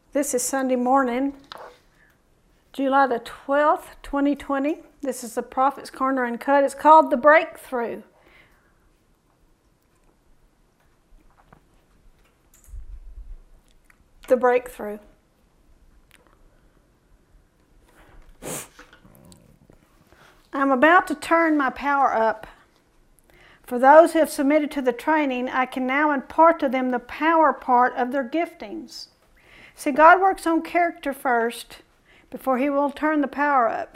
This is Sunday morning, July the 12th, 2020. This is the Prophet's Corner Uncut. It's called The Breakthrough. The Breakthrough. I'm about to turn my power up. For those who have submitted to the training, I can now impart to them the power part of their giftings. See, God works on character first before He will turn the power up.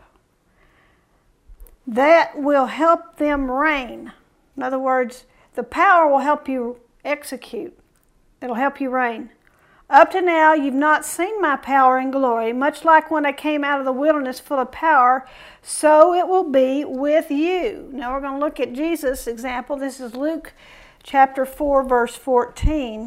That will help them reign. In other words, the power will help you execute. It'll help you reign. Up to now, you've not seen my power and glory, much like when I came out of the wilderness full of power, so it will be with you. Now we're going to look at Jesus' example. This is Luke chapter 4, verse 14.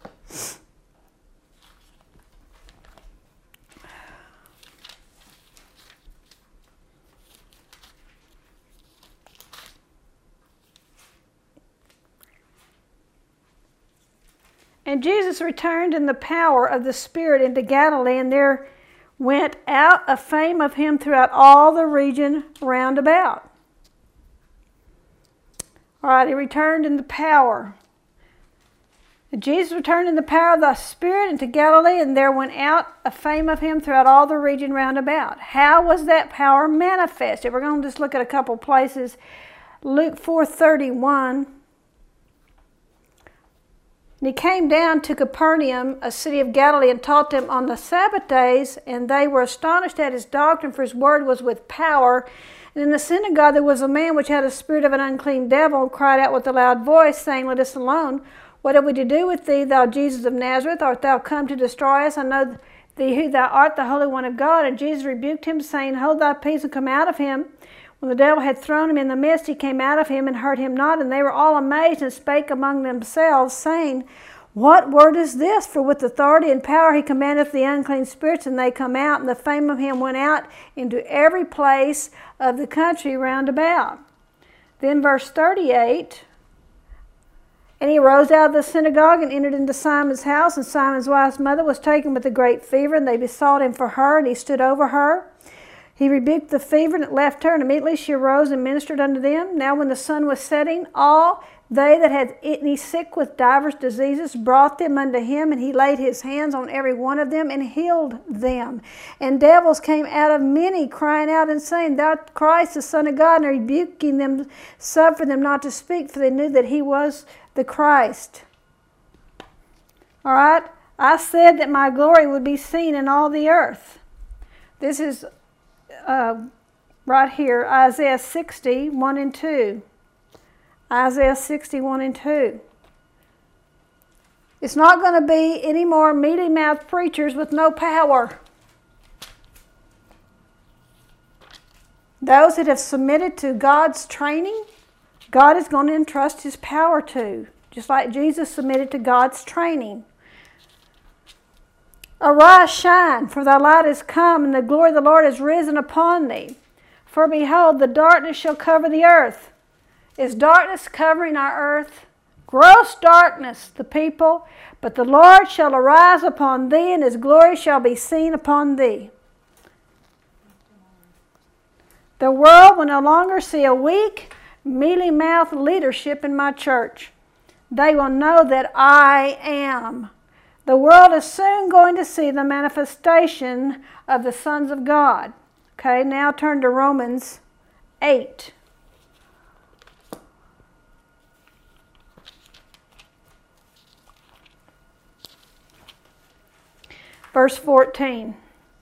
And Jesus returned in the power of the Spirit into Galilee, and there went out a fame of Him throughout all the region round about. All right, He returned in the power. And Jesus returned in the power of the Spirit into Galilee, and there went out a fame of Him throughout all the region round about. How was that power manifested? We're going to just look at a couple places. Luke 4:31. And He came down to Capernaum, a city of Galilee, and taught them on the Sabbath days, and they were astonished at His doctrine, for His word was with power. And in the synagogue there was a man which had a spirit of an unclean devil, and cried out with a loud voice, saying, Let us alone. What have we to do with thee, thou Jesus of Nazareth? Art thou come to destroy us? I know thee who thou art, the Holy One of God. And Jesus rebuked him, saying, Hold thy peace, and come out of him. When the devil had thrown him in the midst, he came out of him and hurt him not. And they were all amazed and spake among themselves, saying, What word is this? For with authority and power he commandeth the unclean spirits, and they come out. And the fame of him went out into every place of the country round about. Then verse 38, And he arose out of the synagogue and entered into Simon's house. And Simon's wife's mother was taken with a great fever, and they besought him for her, and he stood over her. He rebuked the fever, and it left her, and immediately she arose and ministered unto them. Now when the sun was setting, all they that had any sick with divers diseases brought them unto him, and he laid his hands on every one of them and healed them. And devils came out of many, crying out and saying, Thou art Christ, the Son of God, and rebuking them, suffered them not to speak, for they knew that he was the Christ. All right, I said that my glory would be seen in all the earth. This is right here, Isaiah 60, 1 and 2. Isaiah 61 and 2. It's not going to be any more mealy-mouthed preachers with no power. Those that have submitted to God's training, God is going to entrust His power to, just like Jesus submitted to God's training. Arise, shine, for thy light is come, and the glory of the Lord is risen upon thee. For behold, the darkness shall cover the earth. Is darkness covering our earth? Gross darkness, the people. But the Lord shall arise upon thee, and His glory shall be seen upon thee. The world will no longer see a weak, mealy-mouthed leadership in my church. They will know that I am. The world is soon going to see the manifestation of the sons of God. Okay, now turn to Romans 8. Verse 14.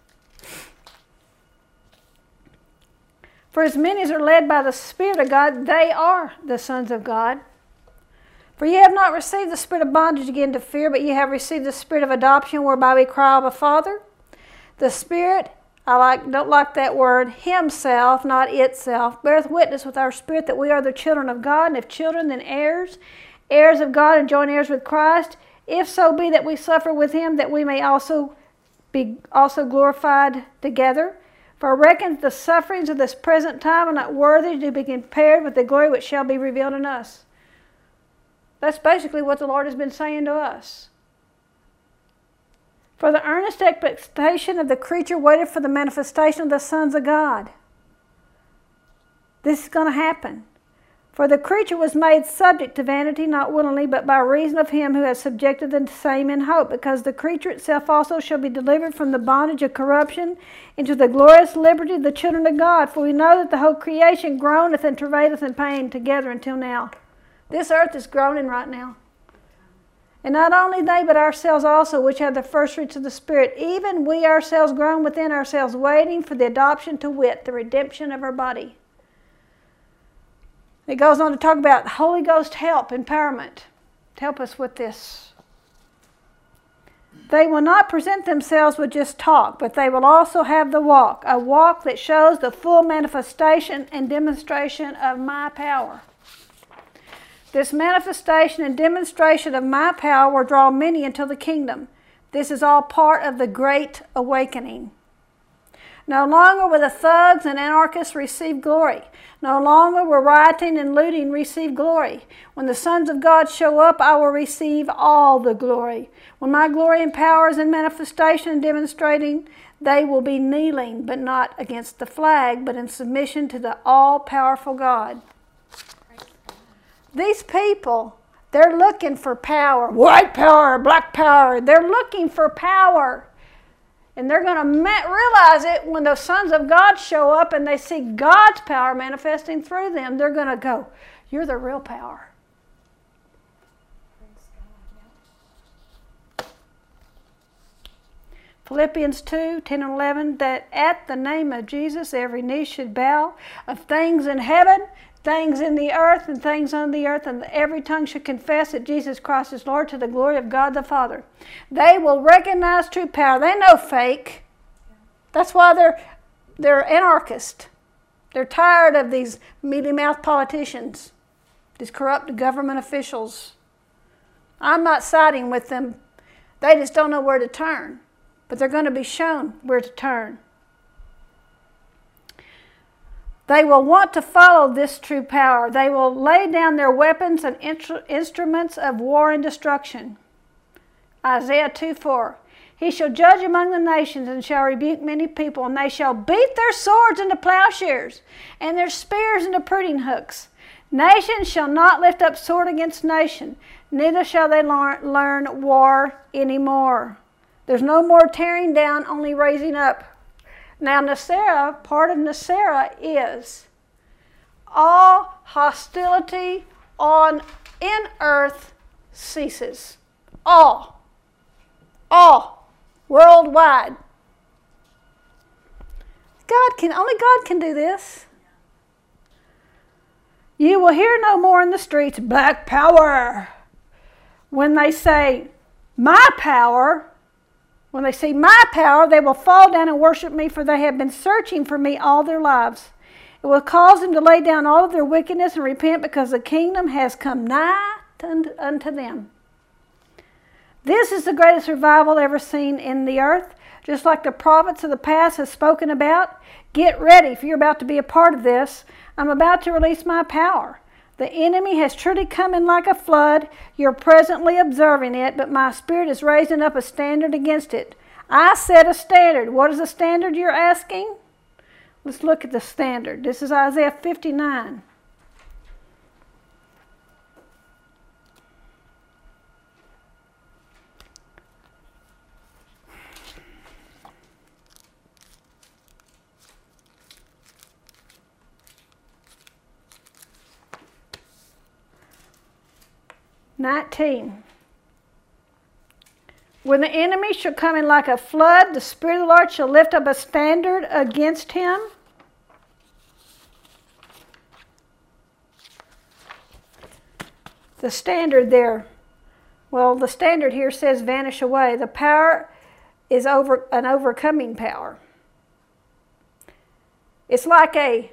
For as many as are led by the Spirit of God, they are the sons of God. For ye have not received the spirit of bondage again to fear, but ye have received the spirit of adoption, whereby we cry, Abba, Father. The Spirit, don't like that word, Himself, not itself, beareth witness with our spirit that we are the children of God, and if children, then heirs, heirs of God, and joint heirs with Christ, if so be that we suffer with Him, that we may also be glorified together. For I reckon the sufferings of this present time are not worthy to be compared with the glory which shall be revealed in us. That's basically what the Lord has been saying to us. For the earnest expectation of the creature waited for the manifestation of the sons of God. This is going to happen. For the creature was made subject to vanity, not willingly, but by reason of him who has subjected the same in hope, because the creature itself also shall be delivered from the bondage of corruption into the glorious liberty of the children of God. For we know that the whole creation groaneth and travaileth in pain together until now. This earth is groaning right now. And not only they, but ourselves also, which have the first fruits of the Spirit, even we ourselves groan within ourselves, waiting for the adoption, to wit, the redemption of our body. It goes on to talk about Holy Ghost help, empowerment, to help us with this. They will not present themselves with just talk, but they will also have the walk, a walk that shows the full manifestation and demonstration of my power. This manifestation and demonstration of my power will draw many into the kingdom. This is all part of the Great Awakening. No longer will the thugs and anarchists receive glory. No longer will rioting and looting receive glory. When the sons of God show up, I will receive all the glory. When my glory and power is in manifestation and demonstrating, they will be kneeling, but not against the flag, but in submission to the all-powerful God. These people, they're looking for power. White power, black power. They're looking for power. And they're going to realize it when the sons of God show up and they see God's power manifesting through them. They're going to go, you're the real power. Philippians 2, 10 and 11, that at the name of Jesus every knee should bow, of things in heaven, things in the earth, and things on the earth, and every tongue should confess that Jesus Christ is Lord, to the glory of God the Father. They will recognize true power. They know fake. That's why they're anarchists. They're tired of these mealy-mouthed politicians, these corrupt government officials. I'm not siding with them. They just don't know where to turn. But they're going to be shown where to turn. They will want to follow this true power. They will lay down their weapons and instruments of war and destruction. Isaiah 2:4. He shall judge among the nations and shall rebuke many people, and they shall beat their swords into plowshares and their spears into pruning hooks. Nation shall not lift up sword against nation, neither shall they learn war anymore. There's no more tearing down, only raising up. Now, Nasera, part of Nasera is all hostility in earth ceases. All. Worldwide. Only God can do this. You will hear no more in the streets, black power. When they say, my power, when they see my power, they will fall down and worship me, for they have been searching for me all their lives. It will cause them to lay down all of their wickedness and repent, because the kingdom has come nigh unto them. This is the greatest revival ever seen in the earth. Just like the prophets of the past have spoken about, get ready if you're about to be a part of this. I'm about to release my power. The enemy has truly come in like a flood. You're presently observing it, but my spirit is raising up a standard against it. I set a standard. What is the standard you're asking? Let's look at the standard. This is Isaiah 59. When the enemy shall come in like a flood, the Spirit of the Lord shall lift up a standard against him. The standard there, well, the standard here says vanish away. The power is an overcoming power. It's like the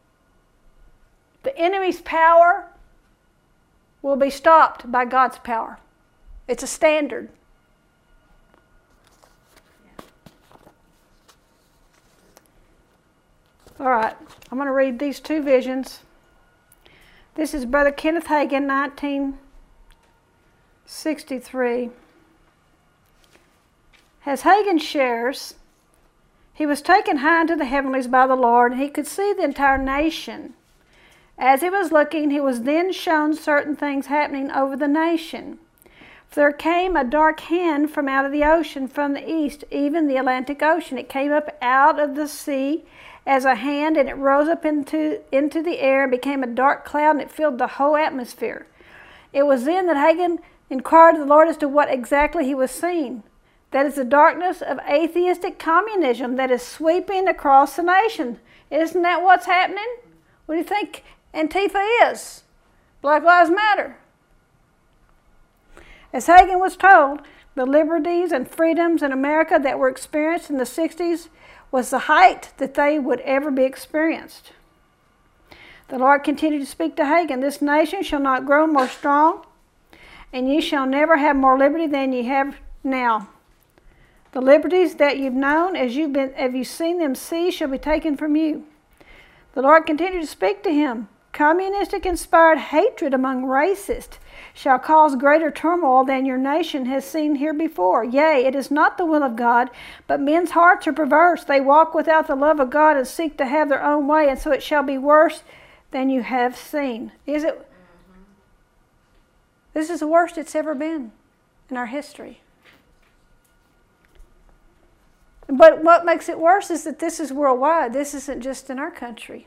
enemy's power will be stopped by God's power. It's a standard. All right, I'm going to read these two visions. This is Brother Kenneth Hagin, 1963. As Hagin shares, he was taken high into the heavenlies by the Lord, and he could see the entire nation. As he was looking, he was then shown certain things happening over the nation. For there came a dark hand from out of the ocean, from the east, even the Atlantic Ocean. It came up out of the sea as a hand, and it rose up into the air and became a dark cloud, and it filled the whole atmosphere. It was then that Hagin inquired of the Lord as to what exactly he was seeing. That is the darkness of atheistic communism that is sweeping across the nation. Isn't that what's happening? What do you think Antifa is? Black Lives Matter. As Hagin was told, the liberties and freedoms in America that were experienced in the 60s was the height that they would ever be experienced. The Lord continued to speak to Hagin, "This nation shall not grow more strong, and ye shall never have more liberty than ye have now. The liberties that you've known as you've seen them cease shall be taken from you." The Lord continued to speak to him. "Communistic-inspired hatred among racists shall cause greater turmoil than your nation has seen here before. Yea, it is not the will of God, but men's hearts are perverse. They walk without the love of God and seek to have their own way, and so it shall be worse than you have seen." Is it? This is the worst it's ever been in our history. But what makes it worse is that this is worldwide. This isn't just in our country.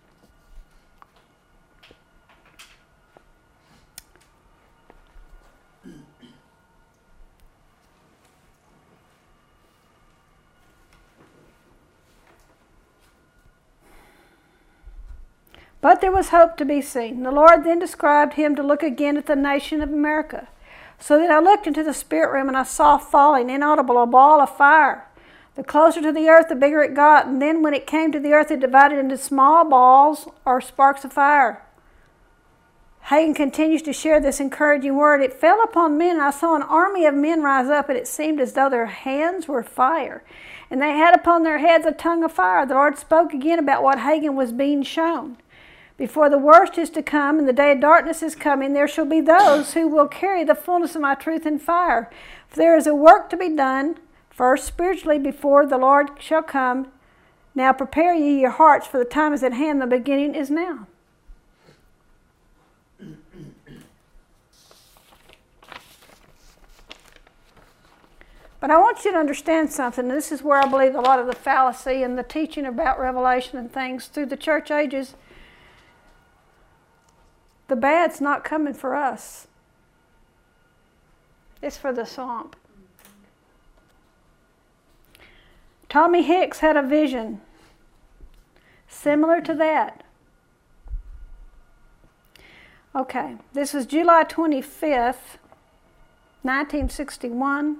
But there was hope to be seen. The Lord then described him to look again at the nation of America. So then I looked into the spirit realm, and I saw falling, inaudible, a ball of fire. The closer to the earth, the bigger it got, and then when it came to the earth, it divided into small balls or sparks of fire. Hagin continues to share this encouraging word. "It fell upon men, and I saw an army of men rise up, and it seemed as though their hands were fire, and they had upon their heads a tongue of fire." The Lord spoke again about what Hagin was being shown. "Before the worst is to come, and the day of darkness is coming, there shall be those who will carry the fullness of my truth in fire. For there is a work to be done, first spiritually, before the Lord shall come. Now prepare ye your hearts, for the time is at hand, the beginning is now." But I want you to understand something. This is where I believe a lot of the fallacy and the teaching about Revelation and things through the church ages. The bad's not coming for us. It's for the swamp. Tommy Hicks had a vision similar to that. Okay, this was July 25th, 1961.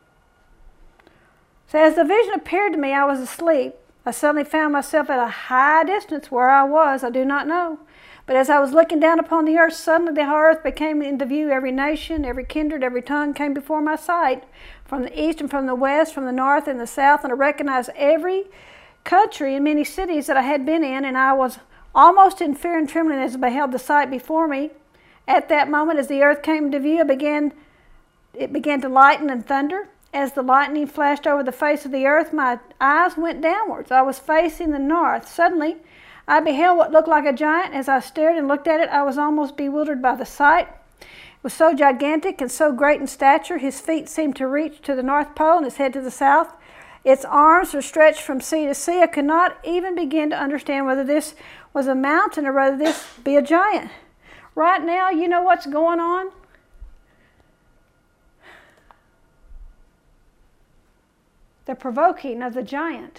So as the vision appeared to me, I was asleep. I suddenly found myself at a high distance. Where I was, I do not know. But as I was looking down upon the earth, suddenly the earth became into view. Every nation, every kindred, every tongue came before my sight, from the east and from the west, from the north and the south, and I recognized every country and many cities that I had been in, and I was almost in fear and trembling as I beheld the sight before me. At that moment, as the earth came into view, it began to lighten and thunder. As the lightning flashed over the face of the earth, my eyes went downwards. I was facing the north. Suddenly, I beheld what looked like a giant. As I stared and looked at it, I was almost bewildered by the sight. It was so gigantic and so great in stature. His feet seemed to reach to the North Pole and his head to the south. Its arms were stretched from sea to sea. I could not even begin to understand whether this was a mountain or whether this be a giant. Right now, you know what's going on? The provoking of the giant.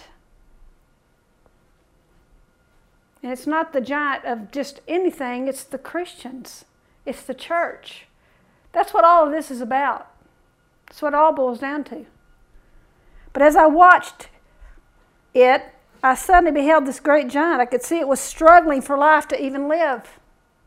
And it's not the giant of just anything, it's the Christians. It's the church. That's what all of this is about. That's what it all boils down to. But as I watched it, I suddenly beheld this great giant. I could see it was struggling for life to even live.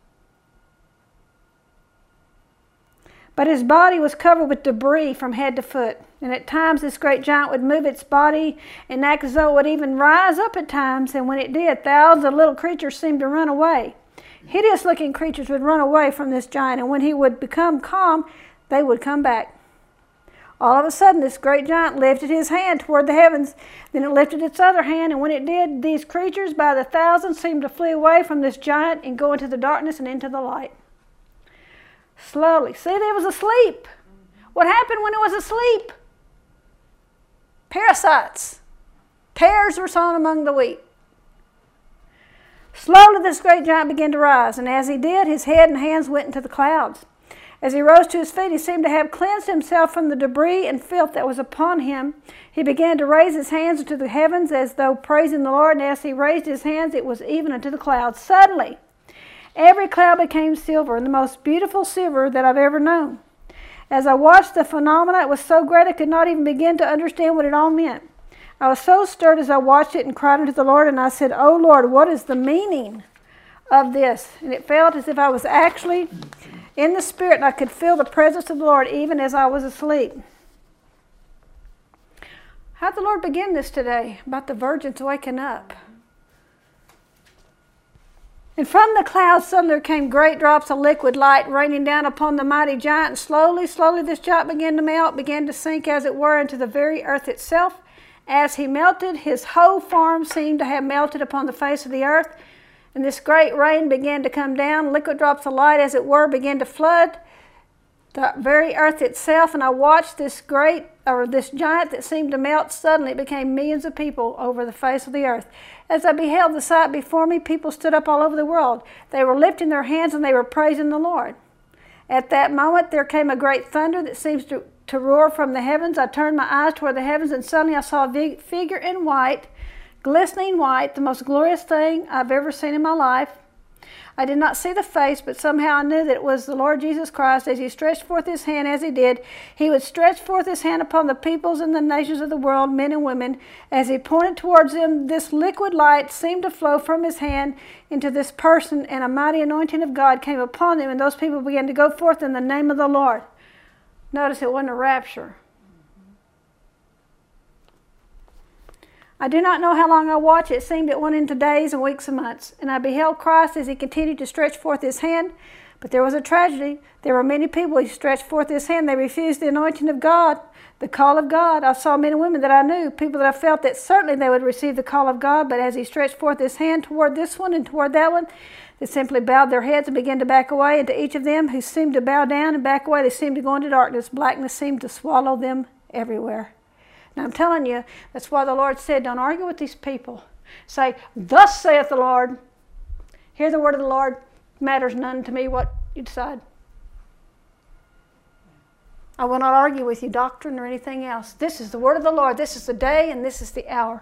But his body was covered with debris from head to foot. And at times this great giant would move its body and act as though it would even rise up at times. And when it did, thousands of little creatures seemed to run away. Hideous looking creatures would run away from this giant. And when he would become calm, they would come back. All of a sudden, this great giant lifted his hand toward the heavens. Then it lifted its other hand, and when it did, these creatures by the thousands seemed to flee away from this giant and go into the darkness and into the light. Slowly. See, they was asleep. What happened when it was asleep? Parasites. Tares were sown among the wheat. Slowly this great giant began to rise, and as he did, his head and hands went into the clouds. As he rose to his feet, he seemed to have cleansed himself from the debris and filth that was upon him. He began to raise his hands into the heavens as though praising the Lord, and as he raised his hands, it was even unto the clouds. Suddenly, every cloud became silver, and the most beautiful silver that I've ever known. As I watched the phenomena, it was so great I could not even begin to understand what it all meant. I was so stirred as I watched it and cried unto the Lord, and I said, "Oh Lord, what is the meaning of this?" And it felt as if I was actually in the Spirit, and I could feel the presence of the Lord even as I was asleep. How'd the Lord begin this today? About the virgins waking up. And from the clouds suddenly there came great drops of liquid light raining down upon the mighty giant. And slowly, slowly this giant began to melt, began to sink as it were into the very earth itself. As he melted, his whole form seemed to have melted upon the face of the earth. And this great rain began to come down. Liquid drops of light, as it were, began to flood the very earth itself. And I watched this giant that seemed to melt. Suddenly it became millions of people over the face of the earth. As I beheld the sight before me, people stood up all over the world. They were lifting their hands and they were praising the Lord. At that moment there came a great thunder that seems to roar from the heavens. I turned my eyes toward the heavens, and suddenly I saw a figure in white, glistening white, the most glorious thing I've ever seen in my life. I did not see the face, but somehow I knew that it was the Lord Jesus Christ. As he stretched forth his hand, as he did, he would stretch forth his hand upon the peoples and the nations of the world, men and women. As he pointed towards them, this liquid light seemed to flow from his hand into this person, and a mighty anointing of God came upon them, and those people began to go forth in the name of the Lord. Notice it wasn't a rapture. I do not know how long I watched. It seemed it went into days and weeks and months. And I beheld Christ as he continued to stretch forth his hand. But there was a tragedy. There were many people who stretched forth his hand. They refused the anointing of God, the call of God. I saw men and women that I knew, people that I felt that certainly they would receive the call of God. But as he stretched forth his hand toward this one and toward that one, they simply bowed their heads and began to back away. And to each of them who seemed to bow down and back away, they seemed to go into darkness. Blackness seemed to swallow them everywhere. Now I'm telling you, that's why the Lord said, don't argue with these people. Say, thus saith the Lord. Hear the word of the Lord. Matters none to me what you decide. I will not argue with you doctrine or anything else. This is the word of the Lord. This is the day and this is the hour.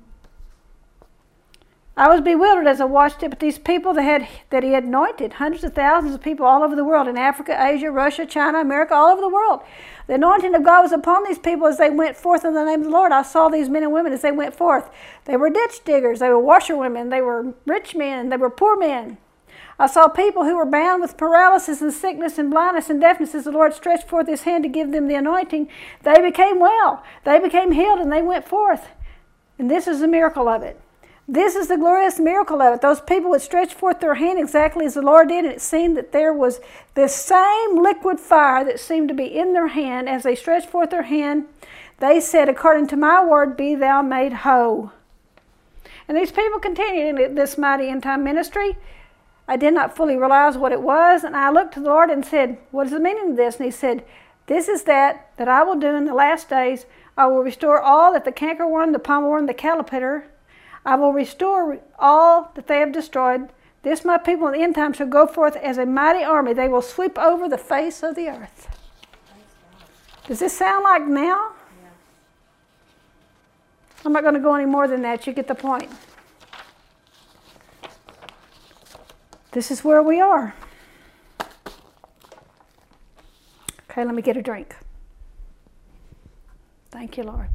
I was bewildered as I watched it, but these people that he had anointed, hundreds of thousands of people all over the world, in Africa, Asia, Russia, China, America, all over the world. The anointing of God was upon these people as they went forth in the name of the Lord. I saw these men and women as they went forth. They were ditch diggers, they were washerwomen, they were rich men, they were poor men. I saw people who were bound with paralysis and sickness and blindness and deafness. As the Lord stretched forth his hand to give them the anointing, they became well. They became healed and they went forth. And this is the miracle of it. This is the glorious miracle of it. Those people would stretch forth their hand exactly as the Lord did, and it seemed that there was this same liquid fire that seemed to be in their hand. As they stretched forth their hand, they said, according to my word, be thou made whole. And these people continued in this mighty end-time ministry. I did not fully realize what it was, and I looked to the Lord and said, what is the meaning of this? And he said, this is that I will do in the last days. I will restore all that the cankerworm, the pommel the caterpillar, I will restore all that they have destroyed. This my people in the end time shall go forth as a mighty army. They will sweep over the face of the earth. Does this sound like now? Yeah. I'm not going to go any more than that. You get the point. This is where we are. Okay, let me get a drink. Thank you, Lord.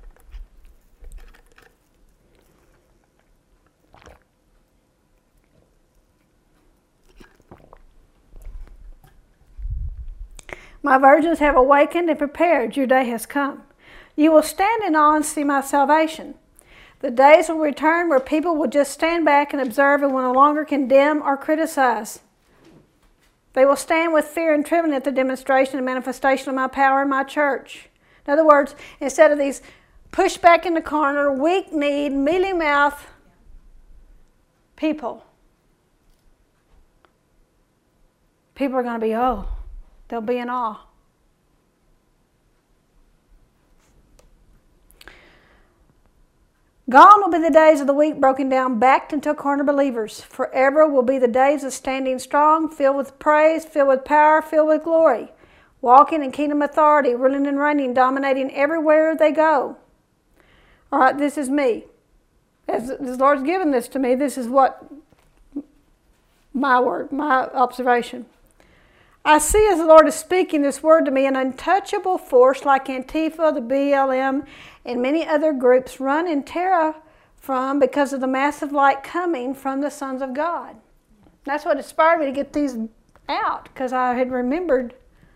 My virgins have awakened and prepared. Your day has come. You will stand in awe and see my salvation. The days will return where people will just stand back and observe and will no longer condemn or criticize. They will stand with fear and trembling at the demonstration and manifestation of my power in my church. In other words, instead of these pushed back in the corner, weak-kneed, mealy-mouthed people, people are going to be, they'll be in awe. Gone will be the days of the weak, broken down, backed into a corner believers. Forever will be the days of standing strong, filled with praise, filled with power, filled with glory, walking in kingdom authority, ruling and reigning, dominating everywhere they go. All right, this is me. As the Lord's given this to me, this is what my word, my observation. I see as the Lord is speaking this word to me, an untouchable force like Antifa, the BLM, and many other groups run in terror from because of the massive light coming from the sons of God. That's what inspired me to get these out, because I had remembered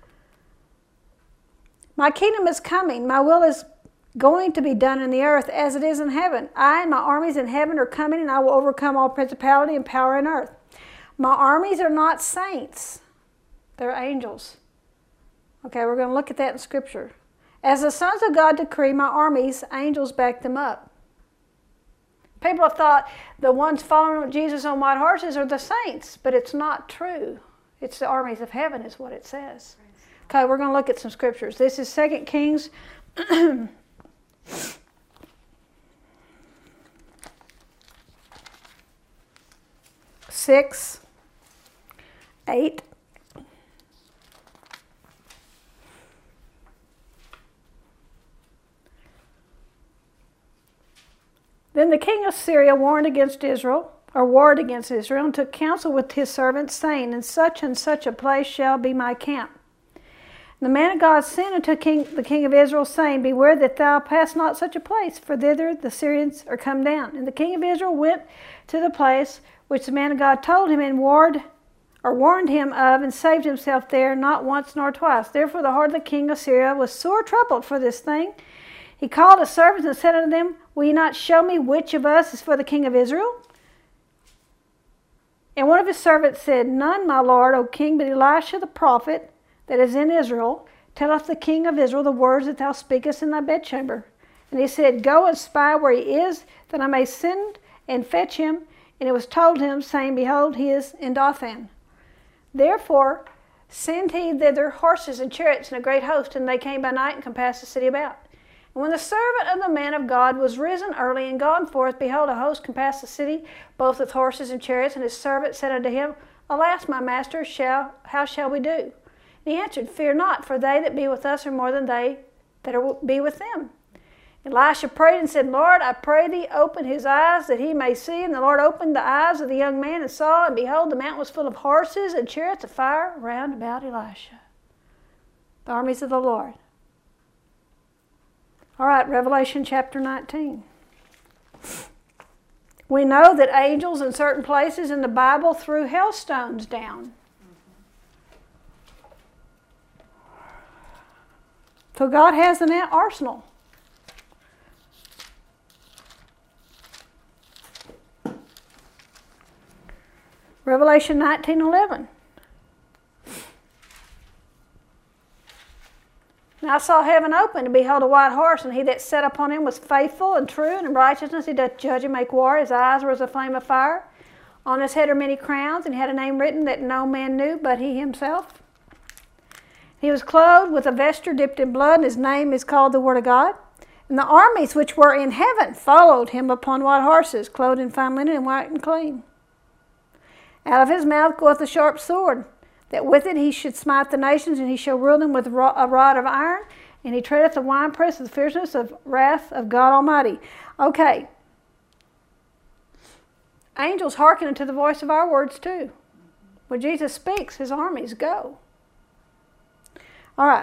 my kingdom is coming. My will is going to be done in the earth as it is in heaven. I and my armies in heaven are coming, and I will overcome all principality and power in earth. My armies are not saints. They're angels. Okay, we're going to look at that in Scripture. As the sons of God decree, my armies, angels back them up. People have thought the ones following Jesus on white horses are the saints, but it's not true. It's the armies of heaven is what it says. Okay, we're going to look at some Scriptures. This is 2 Kings 6, 8. Then the king of Syria warred against Israel, and took counsel with his servants, saying, in such and such a place shall be my camp. And the man of God sent unto the king of Israel, saying, beware that thou pass not such a place, for thither the Syrians are come down. And the king of Israel went to the place which the man of God told him, and warned him of, and saved himself there, not once nor twice. Therefore the heart of the king of Syria was sore troubled for this thing. He called his servants and said unto them, will ye not show me which of us is for the king of Israel? And one of his servants said, none, my lord, O king, but Elisha the prophet that is in Israel telleth the king of Israel the words that thou speakest in thy bedchamber. And he said, go and spy where he is, that I may send and fetch him. And it was told him, saying, behold, he is in Dothan. Therefore send he thither horses and chariots and a great host, and they came by night and compassed the city about. And when the servant of the man of God was risen early and gone forth, behold, a host compassed the city, both with horses and chariots. And his servant said unto him, alas, my master, how shall we do? And he answered, fear not, for they that be with us are more than they that be with them. Elisha prayed and said, Lord, I pray thee, open his eyes that he may see. And the Lord opened the eyes of the young man and saw, and behold, the mountain was full of horses and chariots of fire round about Elisha. The armies of the Lord. All right, Revelation chapter 19. We know that angels in certain places in the Bible threw hailstones down. So God has an arsenal. Revelation 19:11. And I saw heaven open, and behold a white horse, and he that sat upon him was faithful and true, and in righteousness he doth judge and make war. His eyes were as a flame of fire. On his head are many crowns, and he had a name written that no man knew but he himself. He was clothed with a vesture dipped in blood, and his name is called the Word of God. And the armies which were in heaven followed him upon white horses, clothed in fine linen and white and clean. Out of his mouth goeth a sharp sword, that with it he should smite the nations, and he shall rule them with a rod of iron, and he treadeth the winepress of the fierceness of wrath of God Almighty. Okay. Angels hearken unto the voice of our words too. When Jesus speaks, his armies go. All right.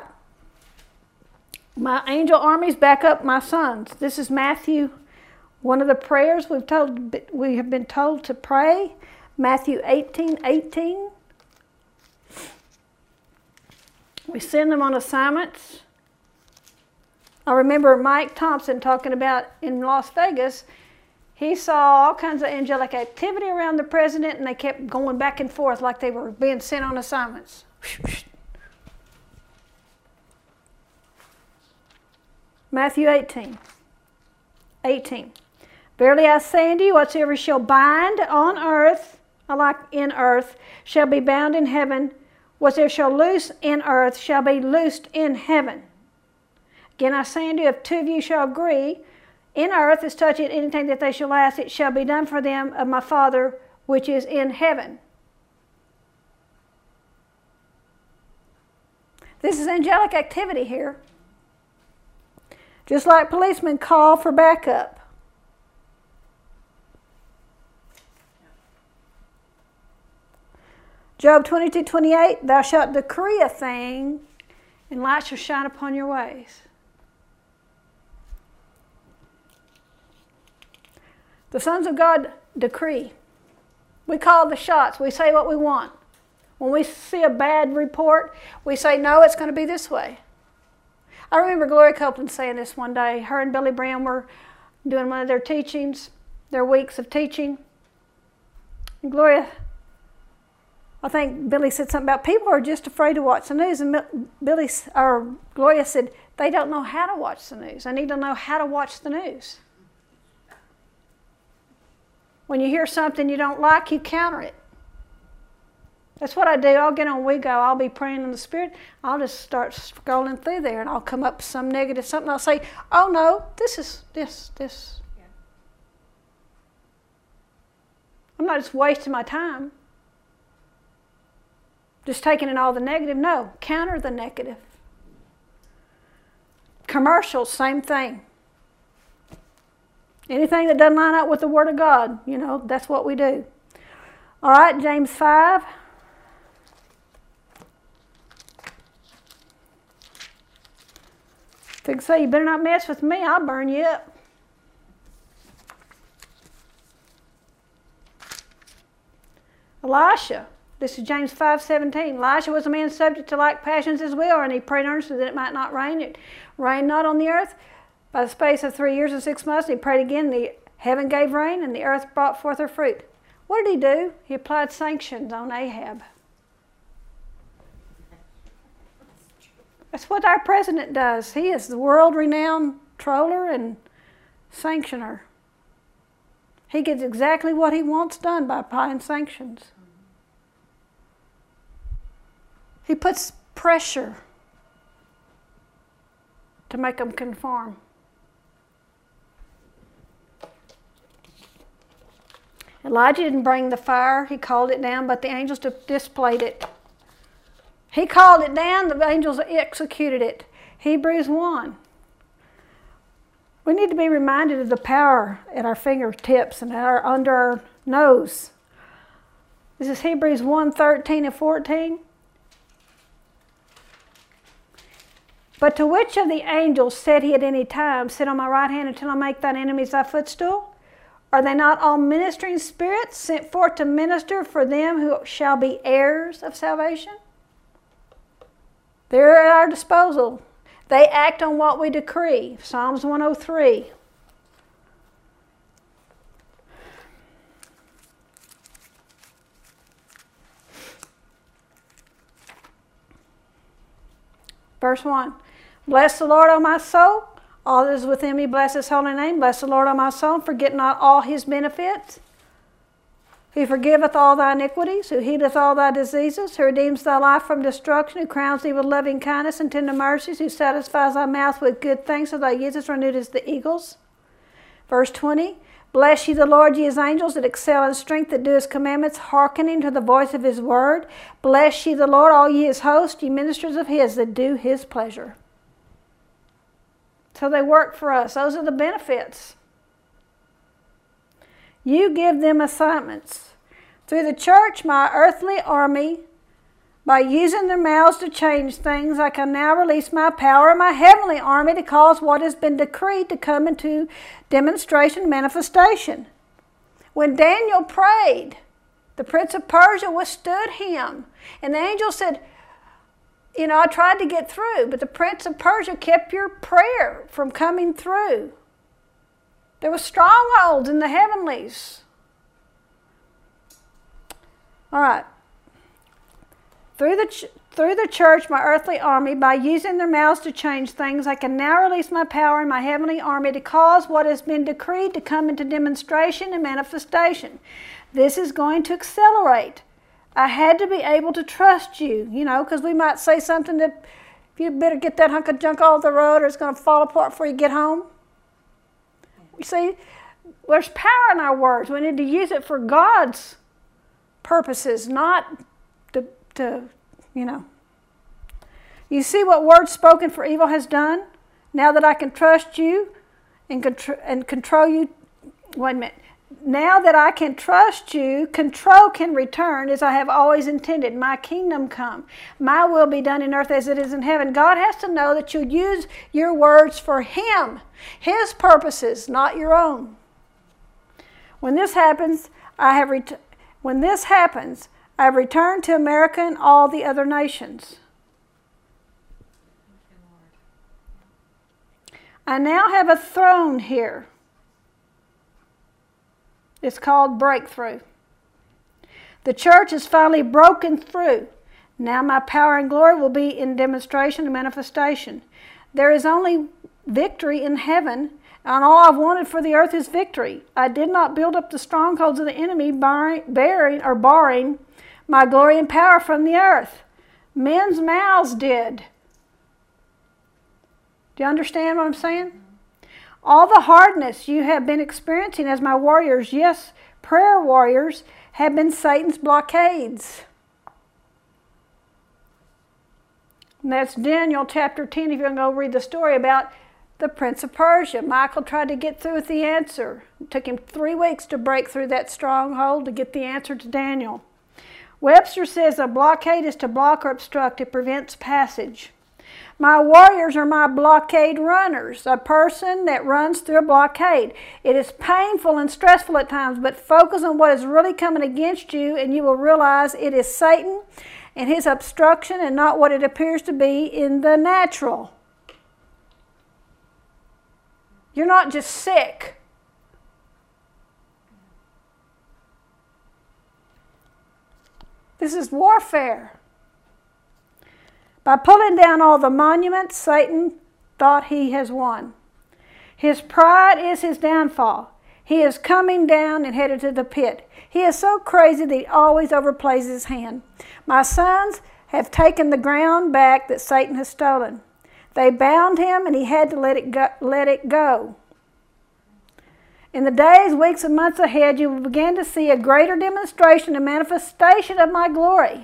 My angel armies back up my sons. This is Matthew, one of the prayers we have been told to pray. Matthew 18:18. We send them on assignments. I remember Mike Thompson talking about in Las Vegas, he saw all kinds of angelic activity around the president, and they kept going back and forth like they were being sent on assignments. Matthew 18. Verily I say unto you, whatsoever shall bind on earth, like in earth, shall be bound in heaven. Whatsoever shall loose in earth shall be loosed in heaven. Again I say unto you, if two of you shall agree in earth as touching anything that they shall ask, it shall be done for them of my Father which is in heaven. This is angelic activity here. Just like policemen call for backup. Job 22:28, thou shalt decree a thing, and light shall shine upon your ways. The sons of God decree. We call the shots. We say what we want. When we see a bad report, we say, no, it's going to be this way. I remember Gloria Copeland saying this one day. Her and Billy Brown were doing one of their teachings, their weeks of teaching. And Gloria, I think Billy said something about people are just afraid to watch the news. And Gloria said, they don't know how to watch the news. They need to know how to watch the news. When you hear something you don't like, you counter it. That's what I do. I'll get on WeGo. I'll be praying in the Spirit. I'll just start scrolling through there, and I'll come up with some negative something. I'll say, oh, no, this is this. Yeah. I'm not just wasting my time. Just taking in all the negative. No, counter the negative. Commercials, same thing. Anything that doesn't line up with the Word of God, that's what we do. All right, James 5. If you say, you better not mess with me, I'll burn you up. Elisha. This is James 5:17. Elisha was a man subject to like passions as well, and he prayed earnestly that it might not rain. It rained not on the earth by the space of 3 years and 6 months. And he prayed again. The heaven gave rain, and the earth brought forth her fruit. What did he do? He applied sanctions on Ahab. That's what our president does. He is the world-renowned troller and sanctioner. He gets exactly what he wants done by applying sanctions. He puts pressure to make them conform. Elijah didn't bring the fire. He called it down, but the angels displayed it. He called it down, the angels executed it. Hebrews 1. We need to be reminded of the power at our fingertips and under our nose. This is Hebrews 1:13 and 14. But to which of the angels said he at any time, sit on my right hand until I make thine enemies thy footstool? Are they not all ministering spirits sent forth to minister for them who shall be heirs of salvation? They're at our disposal. They act on what we decree. Psalms 103. Verse 1. Bless the Lord, O my soul. All that is within me, bless his holy name. Bless the Lord, O my soul. Forget not all his benefits. Who forgiveth all thy iniquities, who healeth all thy diseases, who redeems thy life from destruction, who crowns thee with loving kindness and tender mercies, who satisfies thy mouth with good things, so thy youth is renewed as the eagles. Verse 20. Bless ye the Lord, ye his angels that excel in strength, that do his commandments, hearkening to the voice of his word. Bless ye the Lord, all ye his hosts, ye ministers of his that do his pleasure. So they work for us. Those are the benefits. You give them assignments. Through the church, my earthly army, by using their mouths to change things, I can now release my power in my heavenly army to cause what has been decreed to come into demonstration, manifestation. When Daniel prayed, the prince of Persia withstood him. And the angel said, I tried to get through, but the prince of Persia kept your prayer from coming through. There were strongholds in the heavenlies. All right. Through through the church, my earthly army, by using their mouths to change things, I can now release my power in my heavenly army to cause what has been decreed to come into demonstration and manifestation. This is going to accelerate. I had to be able to trust you, because we might say something that you better get that hunk of junk off the road or it's going to fall apart before you get home. You see, there's power in our words. We need to use it for God's purposes, not to. You see what words spoken for evil has done? Now that I can trust you and control you. Wait a minute. Now that I can trust you, control can return as I have always intended. My kingdom come. My will be done in earth as it is in heaven. God has to know that you'll use your words for Him, His purposes, not your own. When this happens, I have returned to America and all the other nations. I now have a throne here. It's called breakthrough. The church is finally broken through. Now my power and glory will be in demonstration and manifestation. There is only victory in heaven, and all I've wanted for the earth is victory. I did not build up the strongholds of the enemy barring my glory and power from the earth. Men's mouths did. Do you understand what I'm saying? All the hardness you have been experiencing as my warriors, yes, prayer warriors, have been Satan's blockades. And that's Daniel chapter 10, if you're going to go read the story about the Prince of Persia. Michael tried to get through with the answer. It took him 3 weeks to break through that stronghold to get the answer to Daniel. Webster says a blockade is to block or obstruct. It prevents passage. My warriors are my blockade runners, a person that runs through a blockade. It is painful and stressful at times, but focus on what is really coming against you and you will realize it is Satan and his obstruction and not what it appears to be in the natural. You're not just sick. This is warfare. By pulling down all the monuments, Satan thought he has won. His pride is his downfall. He is coming down and headed to the pit. He is so crazy that he always overplays his hand. My sons have taken the ground back that Satan has stolen. They bound him and he had to let it go. In the days, weeks, and months ahead, you will begin to see a greater demonstration and manifestation of my glory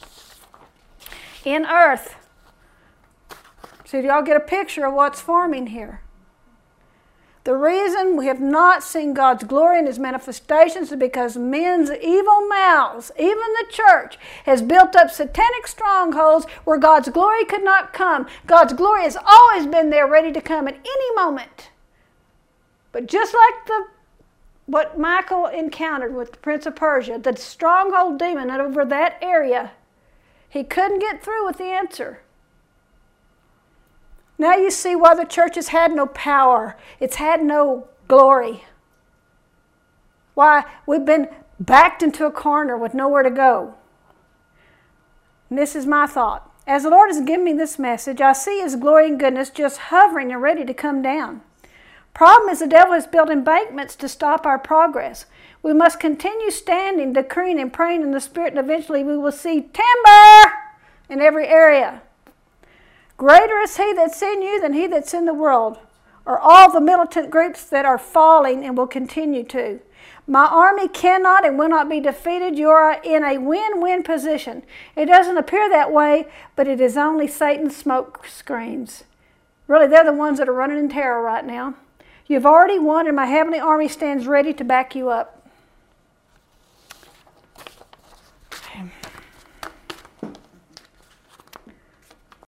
in earth. So do y'all get a picture of what's forming here? The reason we have not seen God's glory and His manifestations is because men's evil mouths, even the church, has built up satanic strongholds where God's glory could not come. God's glory has always been there ready to come at any moment. But just like what Michael encountered with the Prince of Persia, the stronghold demon over that area, he couldn't get through with the answer. Now you see why the church has had no power. It's had no glory. Why we've been backed into a corner with nowhere to go. And this is my thought. As the Lord has given me this message, I see His glory and goodness just hovering and ready to come down. Problem is the devil has built embankments to stop our progress. We must continue standing, decreeing, and praying in the Spirit, and eventually we will see timber in every area. Greater is He that's in you than he that's in the world, or all the militant groups that are falling and will continue to. My army cannot and will not be defeated. You are in a win-win position. It doesn't appear that way, but it is only Satan's smoke screens. Really, they're the ones that are running in terror right now. You've already won, and my heavenly army stands ready to back you up.